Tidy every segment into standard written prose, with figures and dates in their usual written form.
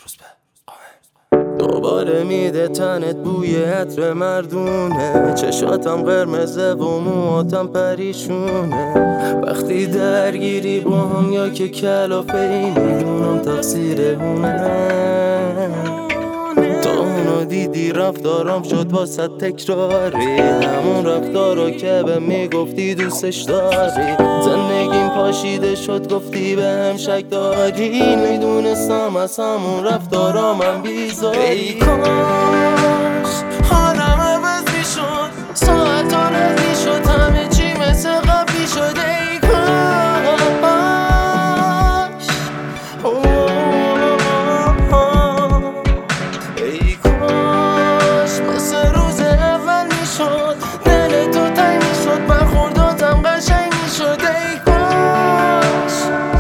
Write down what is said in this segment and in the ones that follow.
دوباره میده تنت بوی عطر مردونه، چشاتم قرمزه و موهاتم پریشونه. وقتی درگیری با هم یا که کلافه ای، میدونم تقصیر اونه. تا اونو دیدی رفتارم شد واسه تکراری، همون رفتارو که به میگفتی دوستش داری. زندگیم پاشیده شد گفتی به هم شک داری، میدونستم از همون رفتارا من بیزاری. ای کاش حالم عوض میشد، ساعتا رد میشد، همه چی مثل قبلی شد. ای کاش ای کاش مثل روز اول میشد، دل تو تنگ میشد، برخورداتم قشنگ میشد. ای کاش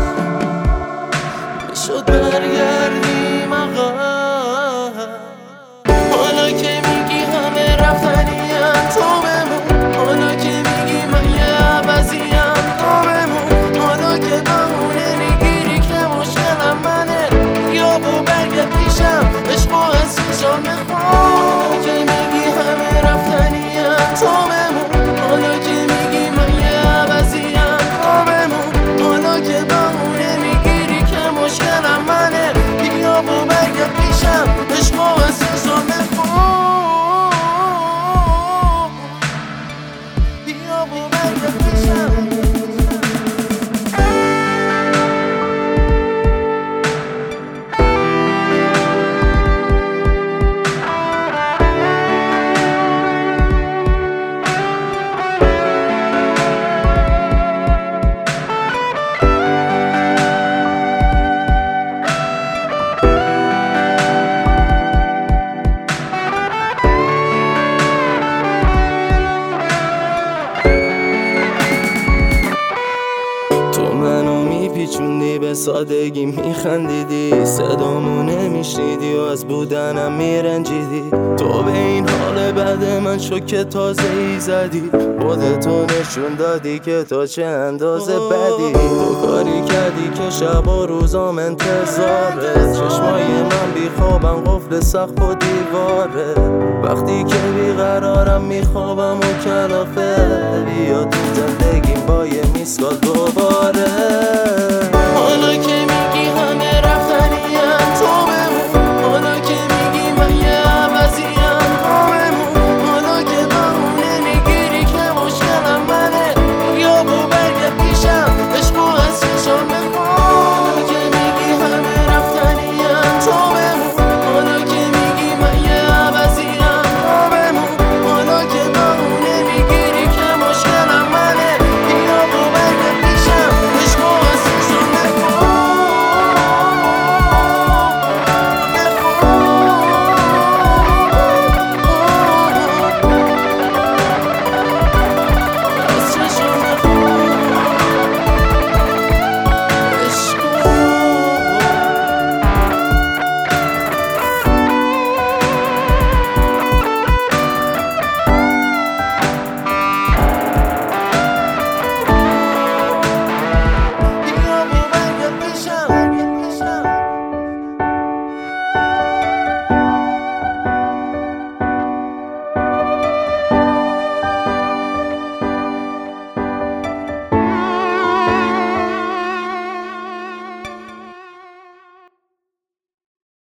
میشد برگردیم عقب، حالا که میگی همه رفتنیم تو بمون، حالا که میگی من یه عوضیم تو بمون، حالا که بهونه میگیری که مشکلم منه، یا با برگرد پیشم عشق و حسیشم بخون. حالا که میگی همه رفتنیم تو بمون، حالا که میگی من یه عوضیم تو بمون، حالا که بهونه میگیری که مشکلم منه، یا با برگرد پیشم عشق و حسیشم بخون. یا با برگرد پیشم. میپیچوندی به سادگی میخندیدی، صدامو نمیشنیدی و از بودنم میرنجیدی. تو به این حال بعد من شوکه تازه ای زدی، خودتو نشون دادی که تو چه اندازه بدی. تو کاری کردی که شب و روزام انتظاره، چشمای من بیخوابم قفل سقف و دیواره. وقتی که بیقرارم میخوابم و کلافه، بیا تو زندگیم با یه میسکال دوباره. حالا که